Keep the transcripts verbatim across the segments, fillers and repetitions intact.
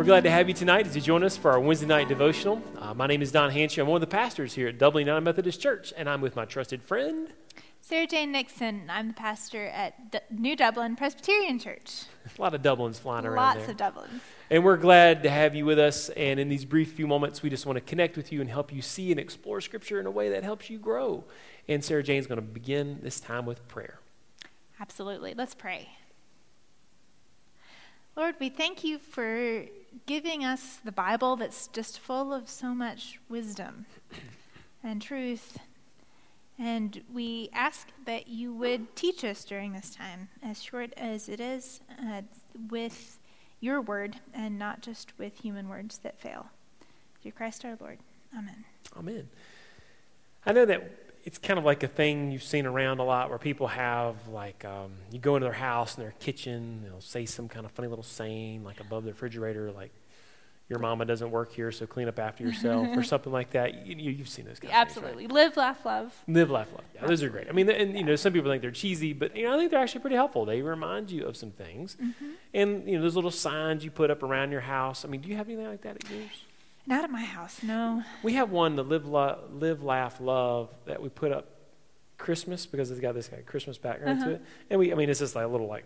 glad to have you tonight as you join us for our Wednesday night devotional. Uh, my name is Don Hansher. I'm one of the pastors here at Dublin United Methodist Church, and I'm with my trusted friend, Sarah Jane Nixon. I'm the pastor at D- New Dublin Presbyterian Church. A lot of Dublins flying around Lots there. of Dublins. And we're glad to have you with us. And in these brief few moments, we just want to connect with you and help you see and explore Scripture in a way that helps you grow. And Sarah Jane's going to begin this time with prayer. Absolutely. Let's pray. Lord, we thank you for giving us the Bible that's just full of so much wisdom and truth. And we ask that you would teach us during this time, as short as it is, uh, with your word and not just with human words that fail. Through Christ our Lord. Amen. Amen. I know that it's kind of like a thing you've seen around a lot where people have, like, um, you go into their house, in their kitchen, they'll say some kind of funny little saying, like above the refrigerator, like, your mama doesn't work here, so clean up after yourself, or something like that. You, you, you've seen those kind of Absolutely. things, right? Live, laugh, love. Live, laugh, love. Yeah, those are great. I mean, and, you know, some people think they're cheesy, but, you know, I think they're actually pretty helpful. They remind you of some things. Mm-hmm. And, you know, those little signs you put up around your house. I mean, do you have anything like that at yours? Not at my house, no. We have one, the live, lo- live, laugh, love, that we put up Christmas, because it's got this kind of Christmas background uh-huh. to it. And we, I mean, it's just like a little like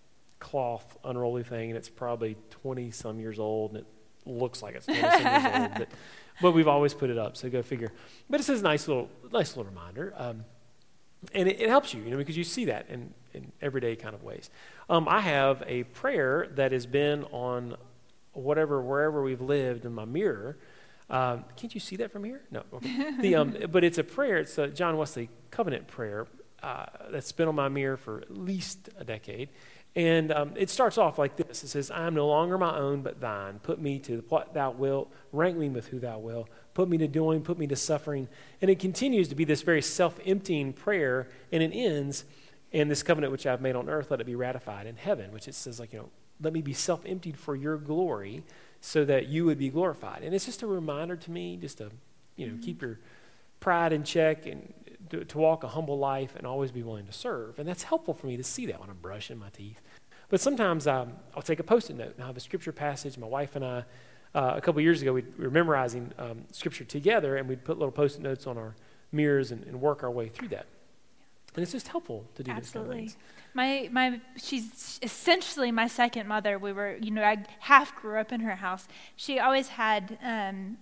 cloth unrolly thing, and it's probably twenty some years old, and it looks like it's twenty some years old, but, but we've always put it up, so go figure. But it's a nice little, nice little reminder, um, and it, it helps you, you know, because you see that in, in everyday kind of ways. Um, I have a prayer that has been on whatever, wherever we've lived in my mirror. Um, can't you see that from here? No. Okay. The, um, but it's a prayer. It's a John Wesley covenant prayer uh, that's been on my mirror for at least a decade. And um, it starts off like this. It says, I am no longer my own, but thine. Put me to what thou wilt. Rank me with who thou wilt. Put me to doing, put me to suffering. And it continues to be this very self-emptying prayer, and it ends, in this covenant which I've made on earth, let it be ratified in heaven, which it says, like, you know, let me be self-emptied for your glory, so that you would be glorified. And it's just a reminder to me just to, you know, mm-hmm. keep your pride in check and to, to walk a humble life and always be willing to serve. And that's helpful for me to see that when I'm brushing my teeth. But sometimes um, I'll take a Post-it note and I'll have a scripture passage. My wife and I, uh, a couple years ago, we'd, we were memorizing um, scripture together, and we'd put little Post-it notes on our mirrors and, and work our way through that. And it's just helpful to do Absolutely. Those kind of things. My my she's essentially my second mother. We were, you know, I half grew up in her house. She always had um,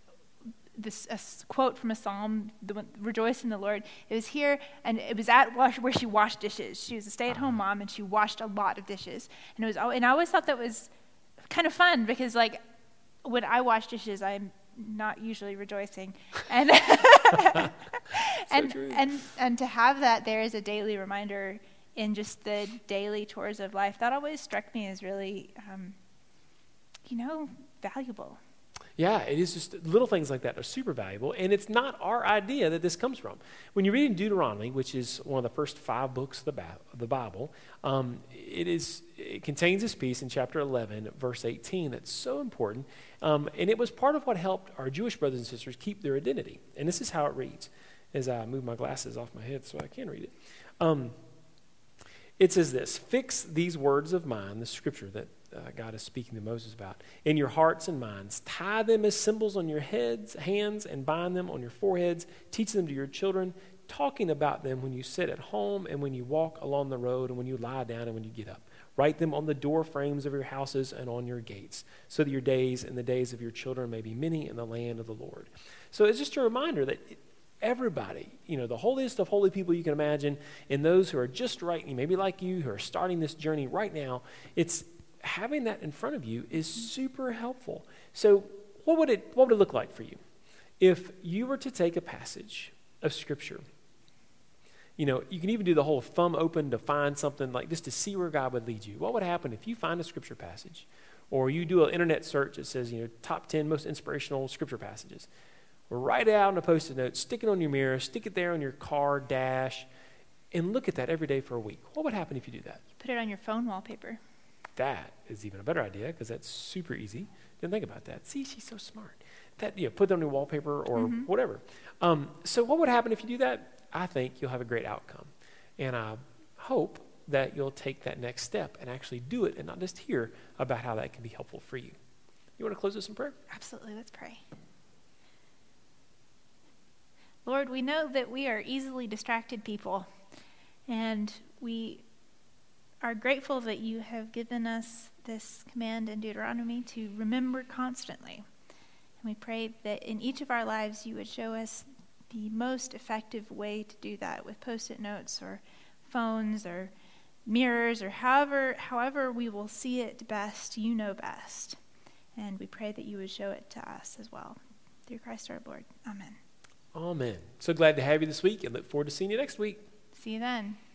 this a s- quote from a psalm, the one, "Rejoice in the Lord." It was here, and it was at wash, where she washed dishes. She was a stay-at-home uh-huh. mom, and she washed a lot of dishes. And it was, al- and I always thought that was kind of fun, because like when I wash dishes, I'm not usually rejoicing, and so and, true. and and to have that there as a daily reminder in just the daily chores of life, that always struck me as really, um, you know, valuable. Yeah, it is just little things like that are super valuable, and it's not our idea that this comes from. When you read in Deuteronomy, which is one of the first five books of the, ba- of the Bible, um, it is it contains this piece in chapter eleven, verse eighteen, that's so important, um, and it was part of what helped our Jewish brothers and sisters keep their identity. And this is how it reads, as I move my glasses off my head so I can read it. Um, it says this: fix these words of mine, the scripture that Uh, God is speaking to Moses about, in your hearts and minds. Tie them as symbols on your heads, hands, and bind them on your foreheads. Teach them to your children, talking about them when you sit at home and when you walk along the road and when you lie down and when you get up. Write them on the door frames of your houses and on your gates, so that your days and the days of your children may be many in the land of the Lord. So it's just a reminder that it, everybody, you know, the holiest of holy people you can imagine, and those who are just right, maybe like you, who are starting this journey right now, it's having that in front of you is super helpful. So what would it what would it look like for you if you were to take a passage of scripture? You know, you can even do the whole thumb open to find something, like just to see where God would lead you. What would happen if you find a scripture passage, or you do an internet search that says, you know, top ten most inspirational scripture passages? Or write it out on a Post-it note, stick it on your mirror, stick it there on your car dash, and look at that every day for a week. What would happen if you do that? Put it on your phone wallpaper. That is even a better idea, because that's super easy. Didn't think about that. See, she's so smart. That, you know, put them on your wallpaper or mm-hmm. whatever. Um, so what would happen if you do that? I think you'll have a great outcome. And I hope that you'll take that next step and actually do it, and not just hear about how that can be helpful for you. You want to close us in prayer? Absolutely. Let's pray. Lord, we know that we are easily distracted people, and we are grateful that you have given us this command in Deuteronomy to remember constantly. And we pray that in each of our lives you would show us the most effective way to do that with post-it notes or phones or mirrors or however however we will see it best. You know best. And we pray that you would show it to us as well. Through Christ our Lord. Amen. Amen. So glad to have you this week and look forward to seeing you next week. See you then.